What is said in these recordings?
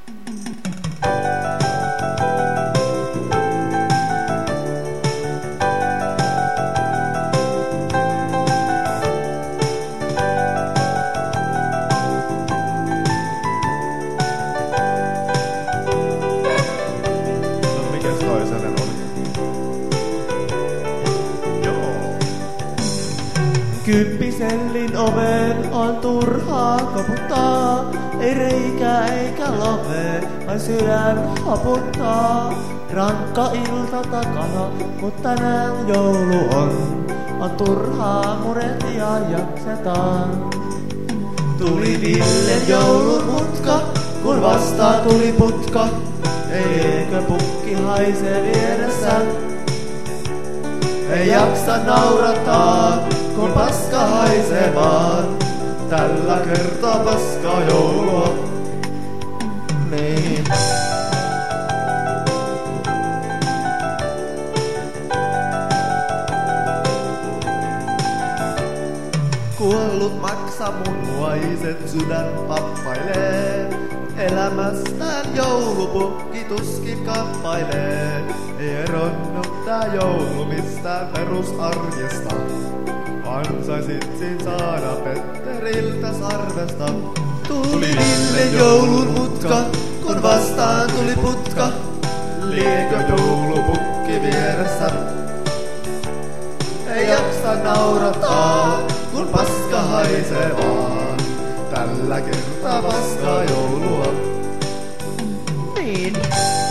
Kymppisellin oven on turhaa koputtaa. Ei reikää eikä love, vain sydän haputtaa. Rankka ilta takana, mut tänään joulu on. On turhaa murehtia jaksetaan. Tuli Villen joulun mutka, kun vastaan tuli putka. Ei eikö pukki haise vieressä. Ei jaksa naurataan, kun paska haisee vaan. Tällä kertaa paskaa joulua. Niin. Kuollut maksa munuaiset sydän pappailee. Elämästään joulupukki tuskin kamppailee. Ei eronnut tää joulu mistään perusarjesta. Ansaisit siin saada Petteriltä sarvesta. Tuli Villen joulun mutka, kun vastaan tuli putka. Liekö joulupukki vieressä? Ei jaksa naurataan, kun paska haisee vaan. Tällä kertaa paskaa joulua. Niin.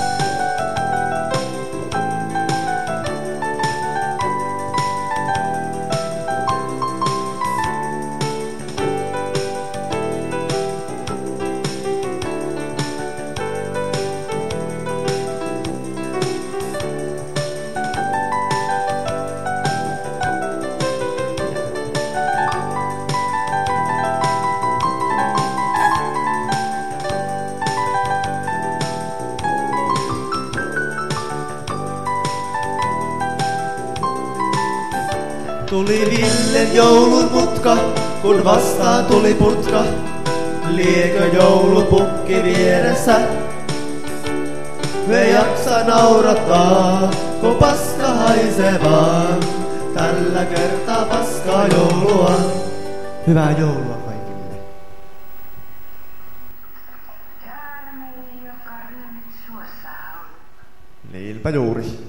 Tuli Villen joulun mutka, kun vastaan tuli putka. Liekö joulupukki vieressä? Ei jaksa naurattaa, kun paska haisee vaan. Tällä kertaa paskaa joulua. Hyvää joulua kaikille. Käärme, joka ryömit suossa on. Niinpä juuri.